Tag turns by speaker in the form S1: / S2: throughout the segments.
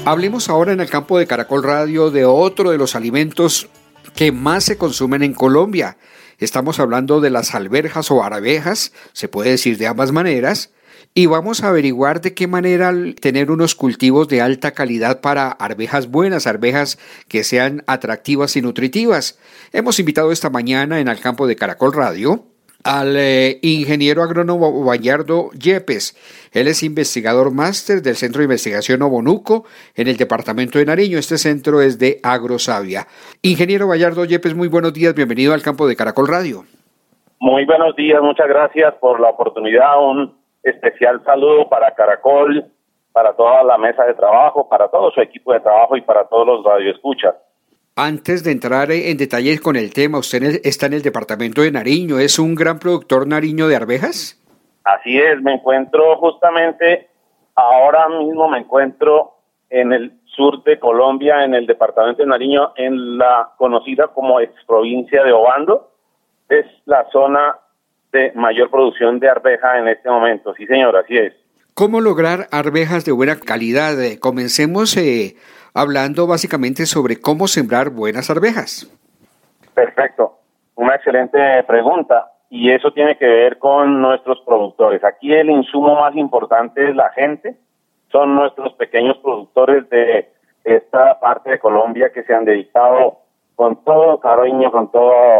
S1: Hablemos ahora en el campo de Caracol Radio de otro de los alimentos que más se consumen en Colombia. Estamos hablando de las alberjas o arvejas, se puede decir de ambas maneras, y vamos a averiguar de qué manera tener unos cultivos de alta calidad para arvejas buenas, arvejas que sean atractivas y nutritivas. Hemos invitado esta mañana en el campo de Caracol Radio al ingeniero agrónomo Bayardo Yepes. Él es investigador máster del Centro de Investigación Obonuco en el departamento de Nariño. Este centro es de Agrosavia. Ingeniero Bayardo Yepes, muy buenos días, bienvenido al campo de Caracol Radio.
S2: Muy buenos días, muchas gracias por la oportunidad. Un especial saludo para Caracol, para toda la mesa de trabajo, para todo su equipo de trabajo y para todos los radioescuchas.
S1: Antes de entrar en detalles con el tema, usted está en el departamento de Nariño. ¿Es un gran productor nariño de arvejas?
S2: Así es, me encuentro justamente, ahora mismo me encuentro en el sur de Colombia, en el departamento de Nariño, en la conocida como exprovincia de Obando. Es la zona de mayor producción de arveja en este momento. Sí, señor, así es.
S1: ¿Cómo lograr arvejas de buena calidad? Comencemos hablando básicamente sobre cómo sembrar buenas arvejas.
S2: Perfecto, una excelente pregunta, y eso tiene que ver con nuestros productores. Aquí el insumo más importante es la gente, son nuestros pequeños productores de esta parte de Colombia que se han dedicado con todo cariño, con toda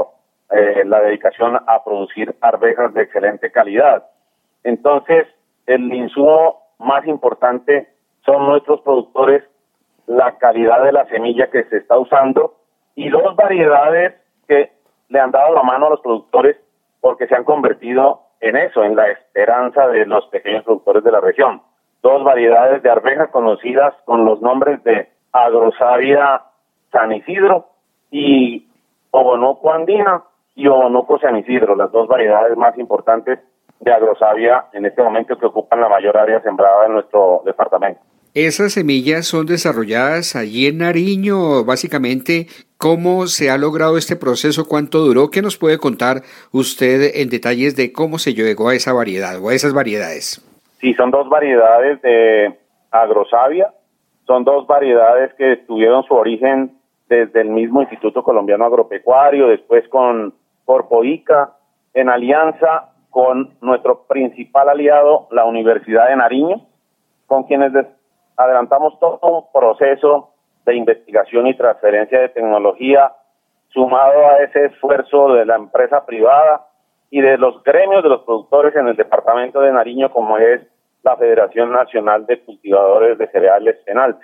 S2: la dedicación a producir arvejas de excelente calidad. Entonces, el insumo más importante son nuestros productores, la calidad de la semilla que se está usando y dos variedades que le han dado la mano a los productores porque se han convertido en eso, en la esperanza de los pequeños productores de la región. Dos variedades de arvejas conocidas con los nombres de Agrosavia San Isidro y Obonuco Andina y Obonuco San Isidro, las dos variedades más importantes de Agrosavia en este momento que ocupan la mayor área sembrada en nuestro departamento.
S1: ¿Esas semillas son desarrolladas allí en Nariño? Básicamente, ¿cómo se ha logrado este proceso? ¿Cuánto duró? ¿Qué nos puede contar usted en detalles de cómo se llegó a esa variedad o a esas variedades?
S2: Sí, son dos variedades de Agrosavia. Son dos variedades que tuvieron su origen desde el mismo Instituto Colombiano Agropecuario, después con Corpoica, en alianza con nuestro principal aliado, la Universidad de Nariño, con quienes adelantamos todo un proceso de investigación y transferencia de tecnología, sumado a ese esfuerzo de la empresa privada y de los gremios de los productores en el departamento de Nariño, como es la Federación Nacional de Cultivadores de Cereales FENALCE.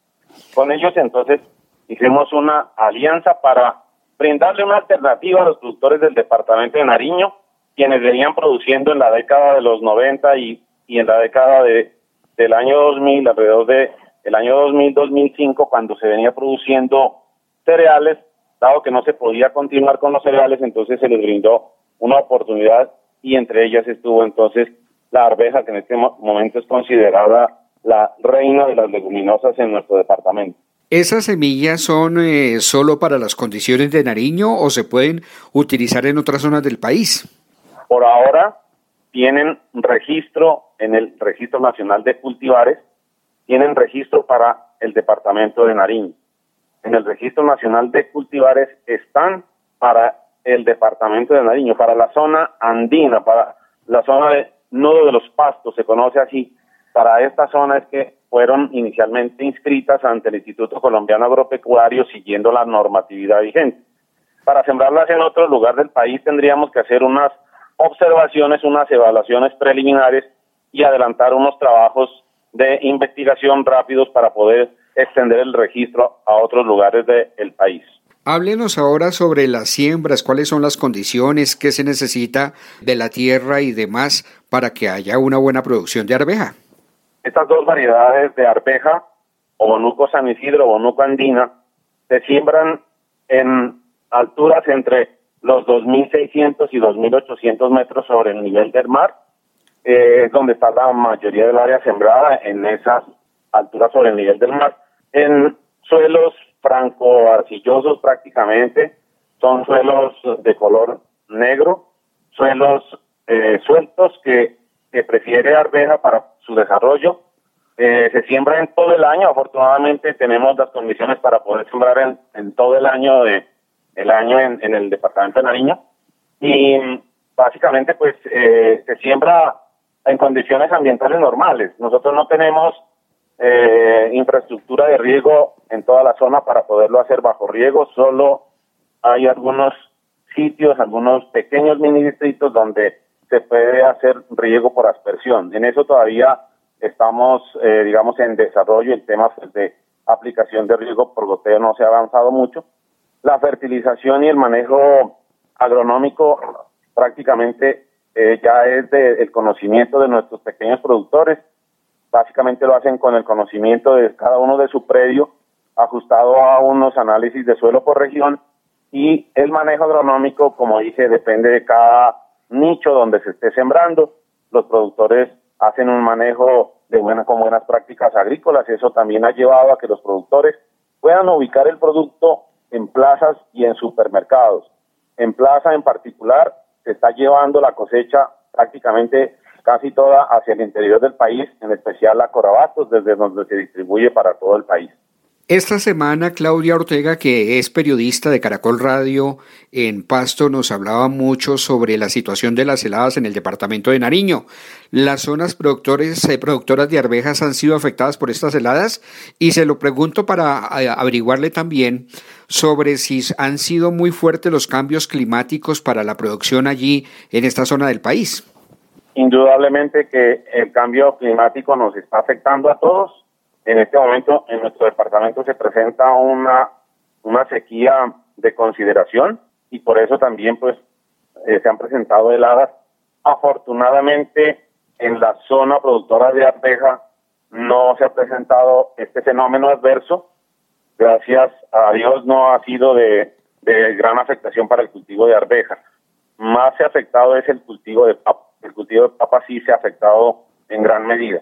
S2: Con ellos, entonces, hicimos una alianza para brindarle una alternativa a los productores del departamento de Nariño, quienes venían produciendo en la década de los 90 y en la década del año 2000, alrededor del año 2000-2005, cuando se venía produciendo cereales, dado que no se podía continuar con los cereales, entonces se les brindó una oportunidad y entre ellas estuvo entonces la arveja, que en este momento es considerada la reina de las leguminosas en nuestro departamento.
S1: ¿Esas semillas son solo para las condiciones de Nariño o se pueden utilizar en otras zonas del país?
S2: Por ahora tienen registro en el Registro Nacional de Cultivares, tienen registro para el departamento de Nariño. En el Registro Nacional de Cultivares están para el departamento de Nariño, para la zona andina, para la zona de Nudo de los Pastos, se conoce así. Para esta zona es que fueron inicialmente inscritas ante el Instituto Colombiano Agropecuario siguiendo la normatividad vigente. Para sembrarlas en otro lugar del país tendríamos que hacer unas observaciones, unas evaluaciones preliminares y adelantar unos trabajos de investigación rápidos para poder extender el registro a otros lugares del país.
S1: Háblenos ahora sobre las siembras, cuáles son las condiciones, qué se necesita de la tierra y demás para que haya una buena producción de arveja.
S2: Estas dos variedades de arveja, Obonuco San Isidro, Obonuco Andina, se siembran en alturas entre los 2.600 y 2.800 metros sobre el nivel del mar. Es donde está la mayoría del área sembrada, en esas alturas sobre el nivel del mar. En suelos franco-arcillosos prácticamente, son suelos de color negro, suelos sueltos que prefiere arveja para su desarrollo, Se siembra en todo el año. Afortunadamente tenemos las condiciones para poder sembrar en todo el año en el departamento de Nariño. Y básicamente pues se siembra en condiciones ambientales normales. Nosotros no tenemos infraestructura de riego en toda la zona para poderlo hacer bajo riego. Solo hay algunos sitios, algunos pequeños mini distritos donde se puede hacer riego por aspersión. En eso todavía estamos, digamos, en desarrollo. El tema de aplicación de riego por goteo no se ha avanzado mucho. La fertilización y el manejo agronómico prácticamente ya es del conocimiento de nuestros pequeños productores. Básicamente lo hacen con el conocimiento de cada uno de su predio, ajustado a unos análisis de suelo por región, y el manejo agronómico, como dije, depende de cada nicho donde se esté sembrando. Los productores hacen un manejo con buenas prácticas agrícolas. Eso también ha llevado a que los productores puedan ubicar el producto en plazas y en supermercados. En plaza en particular se está llevando la cosecha prácticamente casi toda hacia el interior del país, en especial a Corabatos, desde donde se distribuye para todo el país.
S1: Esta semana Claudia Ortega, que es periodista de Caracol Radio en Pasto, nos hablaba mucho sobre la situación de las heladas en el departamento de Nariño. ¿Las zonas productoras de arvejas han sido afectadas por estas heladas? Y se lo pregunto para averiguarle también sobre si han sido muy fuertes los cambios climáticos para la producción allí en esta zona del país.
S2: Indudablemente que el cambio climático nos está afectando a todos. En este momento en nuestro departamento se presenta una sequía de consideración, y por eso también pues se han presentado heladas. Afortunadamente en la zona productora de arveja no se ha presentado este fenómeno adverso. Gracias a Dios no ha sido de gran afectación para el cultivo de arveja. Más se ha afectado es el cultivo de papa. El cultivo de papa sí se ha afectado en gran medida.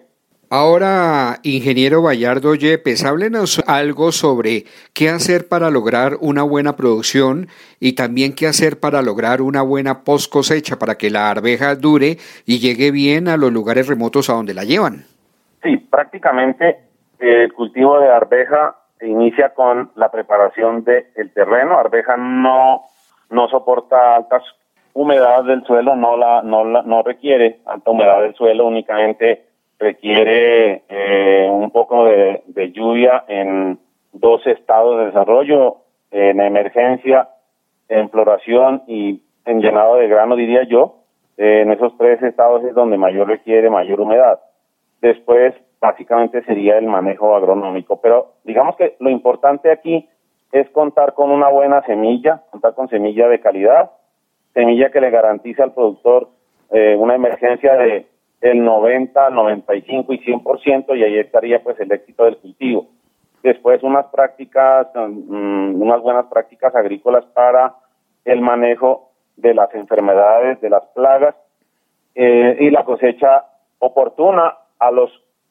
S1: Ahora, ingeniero Bayardo Yepes, háblenos algo sobre qué hacer para lograr una buena producción y también qué hacer para lograr una buena post cosecha para que la arveja dure y llegue bien a los lugares remotos a donde la llevan.
S2: Sí, prácticamente el cultivo de arveja se inicia con la preparación del terreno. Arveja no soporta altas humedades del suelo, no requiere alta humedad del suelo, únicamente requiere un poco de lluvia en 2 estados de desarrollo, en emergencia, en floración y en llenado de grano, diría yo. En esos 3 estados es donde requiere mayor humedad. Después, básicamente sería el manejo agronómico. Pero digamos que lo importante aquí es contar con una buena semilla, contar con semilla de calidad, semilla que le garantiza al productor una emergencia de el 90, 95 y 100%, y ahí estaría pues el éxito del cultivo. Después unas buenas prácticas agrícolas para el manejo de las enfermedades, de las plagas, y la cosecha oportuna. A los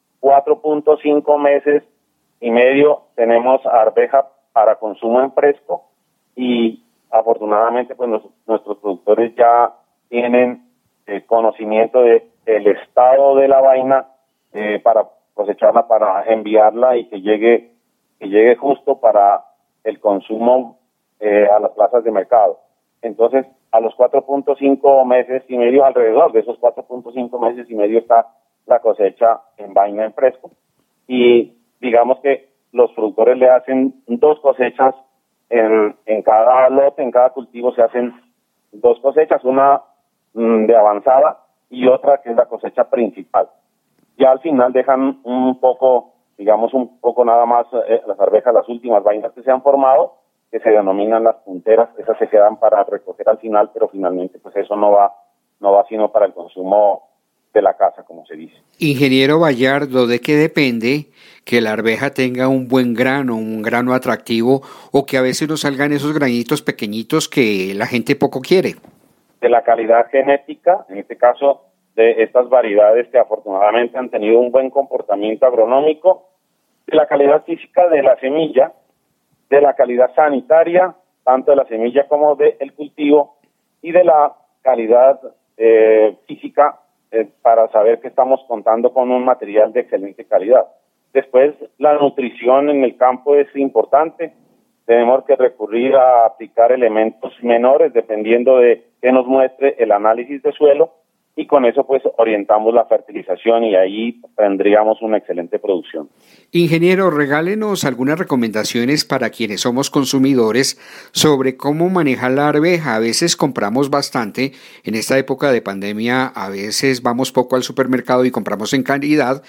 S2: 4.5 meses y medio tenemos arveja para consumo en fresco, y afortunadamente pues nuestros productores ya tienen conocimiento de el estado de la vaina para cosecharla, para enviarla y que llegue justo para el consumo a las plazas de mercado. Entonces, a los 4.5 meses y medio, alrededor de esos 4.5 meses y medio, está la cosecha en vaina en fresco. Y digamos que los productores le hacen 2 cosechas en cada lote, en cada cultivo se hacen 2 cosechas, una de avanzada y otra que es la cosecha principal. Ya al final dejan un poco nada más las arvejas, las últimas vainas que se han formado, que se denominan las punteras. Esas se quedan para recoger al final, pero finalmente pues eso no va sino para el consumo de la casa, como se dice.
S1: Ingeniero Bayardo, ¿de qué depende que la arveja tenga un buen grano, un grano atractivo, o que a veces nos salgan esos granitos pequeñitos que la gente poco quiere?
S2: De la calidad genética, en este caso de estas variedades que afortunadamente han tenido un buen comportamiento agronómico, de la calidad física de la semilla, de la calidad sanitaria, tanto de la semilla como del cultivo, y de la calidad física para saber que estamos contando con un material de excelente calidad. Después, la nutrición en el campo es importante. Tenemos que recurrir a aplicar elementos menores dependiendo de qué nos muestre el análisis de suelo, y con eso pues orientamos la fertilización y ahí tendríamos una excelente producción.
S1: Ingeniero, regálenos algunas recomendaciones para quienes somos consumidores sobre cómo manejar la arveja. A veces compramos bastante en esta época de pandemia, a veces vamos poco al supermercado y compramos en cantidad,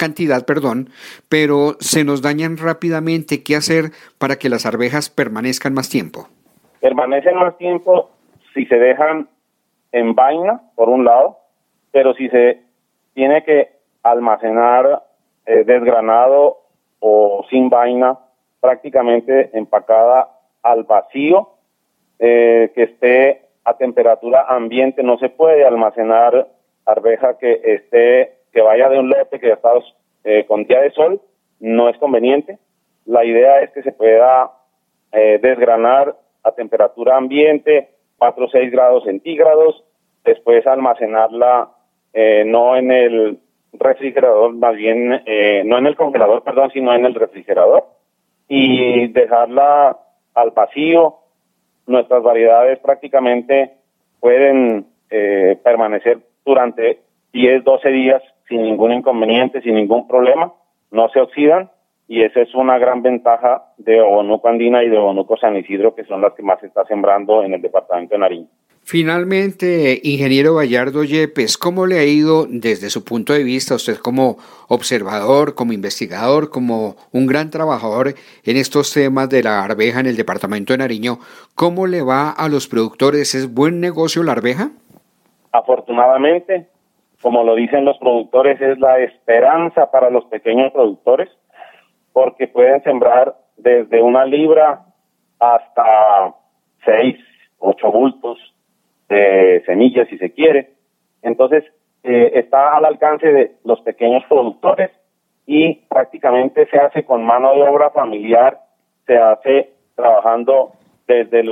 S1: pero se nos dañan rápidamente. ¿Qué hacer para que las arvejas permanezcan más tiempo?
S2: Permanecen más tiempo si se dejan en vaina, por un lado, pero si se tiene que almacenar desgranado o sin vaina, prácticamente empacada al vacío, que esté a temperatura ambiente. No se puede almacenar arveja que vaya de un lote que ya está con día de sol, no es conveniente. La idea es que se pueda desgranar a temperatura ambiente, 4 o 6 grados centígrados, después almacenarla no en el refrigerador, más bien no en el congelador, sino en el refrigerador, y dejarla al vacío. Nuestras variedades prácticamente pueden permanecer durante 10, 12 días sin ningún inconveniente, sin ningún problema, no se oxidan, y esa es una gran ventaja de Obonuco Andina y de Obonuco San Isidro, que son las que más se está sembrando en el departamento de Nariño.
S1: Finalmente, ingeniero Bayardo Yepes, ¿cómo le ha ido desde su punto de vista, usted como observador, como investigador, como un gran trabajador en estos temas de la arveja en el departamento de Nariño? ¿Cómo le va a los productores? ¿Es buen negocio la arveja?
S2: Afortunadamente, como lo dicen los productores, es la esperanza para los pequeños productores, porque pueden sembrar desde 1 libra hasta 6, 8 bultos de semillas, si se quiere. Entonces, está al alcance de los pequeños productores y prácticamente se hace con mano de obra familiar, se hace trabajando desde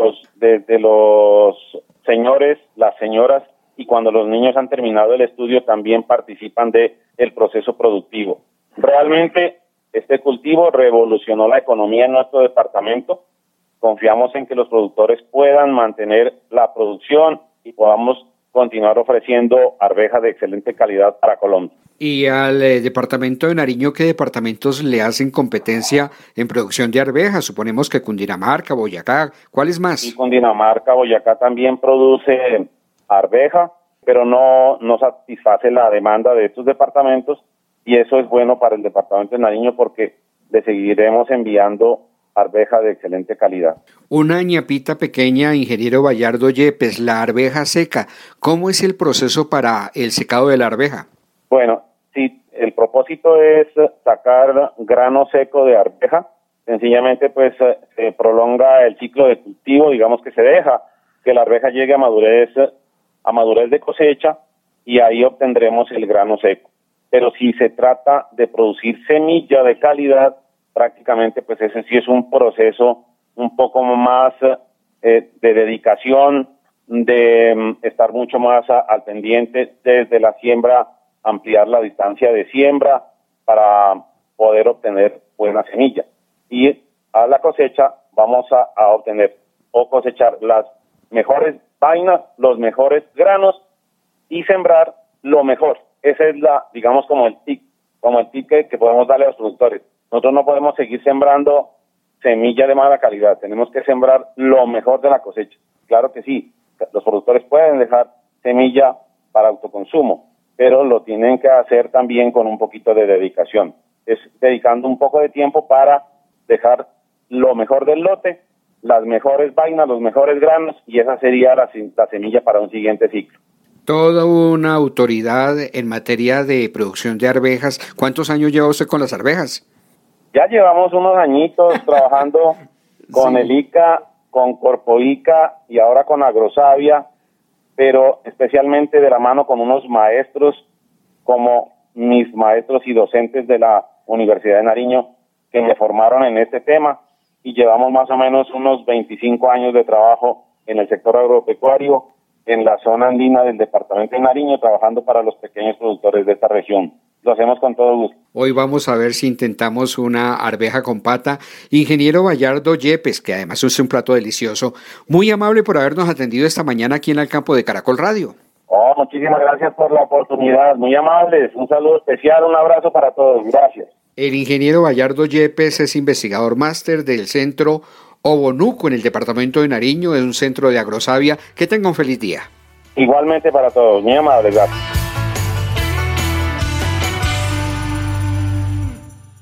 S2: los señores, las señoras, y cuando los niños han terminado el estudio también participan del proceso productivo. Realmente este cultivo revolucionó la economía en nuestro departamento. Confiamos en que los productores puedan mantener la producción y podamos continuar ofreciendo arvejas de excelente calidad para Colombia.
S1: Y al departamento de Nariño, ¿qué departamentos le hacen competencia en producción de arvejas? Suponemos que Cundinamarca, Boyacá, ¿cuáles más?
S2: Y Cundinamarca, Boyacá también produce arveja, pero no satisface la demanda de estos departamentos, y eso es bueno para el departamento de Nariño porque le seguiremos enviando arveja de excelente calidad.
S1: Una ñapita pequeña, ingeniero Bayardo Yepes, la arveja seca, ¿cómo es el proceso para el secado de la arveja?
S2: Bueno, sí, el propósito es sacar grano seco de arveja. Sencillamente pues se prolonga el ciclo de cultivo, digamos que se deja que la arveja llegue a madurez de cosecha, y ahí obtendremos el grano seco. Pero si se trata de producir semilla de calidad, prácticamente pues ese sí es un proceso un poco más de dedicación, de estar mucho más al pendiente desde la siembra, ampliar la distancia de siembra para poder obtener buena semilla. Y a la cosecha vamos a obtener o cosechar las mejores vainas, los mejores granos, y sembrar lo mejor. Ese es digamos como el tip que podemos darle a los productores. Nosotros no podemos seguir sembrando semilla de mala calidad, tenemos que sembrar lo mejor de la cosecha. Claro que sí, los productores pueden dejar semilla para autoconsumo, pero lo tienen que hacer también con un poquito de dedicación. Es dedicando un poco de tiempo para dejar lo mejor del lote, las mejores vainas, los mejores granos, y esa sería la semilla para un siguiente ciclo.
S1: Toda una autoridad en materia de producción de arvejas. ¿Cuántos años lleva usted con las arvejas?
S2: Ya llevamos unos añitos trabajando con el ICA, con Corpoica y ahora con Agrosavia, pero especialmente de la mano con unos maestros como mis maestros y docentes de la Universidad de Nariño, que me formaron en este tema, y llevamos más o menos unos 25 años de trabajo en el sector agropecuario, en la zona andina del departamento de Nariño, trabajando para los pequeños productores de esta región. Lo hacemos con todo gusto.
S1: Hoy vamos a ver si intentamos una arveja con pata. Ingeniero Bayardo Yepes, que además es un plato delicioso. Muy amable por habernos atendido esta mañana aquí en el campo de Caracol Radio.
S2: Muchísimas gracias por la oportunidad. Muy amables. Un saludo especial, un abrazo para todos. Gracias.
S1: El ingeniero Bayardo Yepes es investigador máster del Centro Obonuco en el departamento de Nariño. Es un centro de agrosavia. Que tenga un feliz día.
S2: Igualmente para todos. Muy amables. Gracias.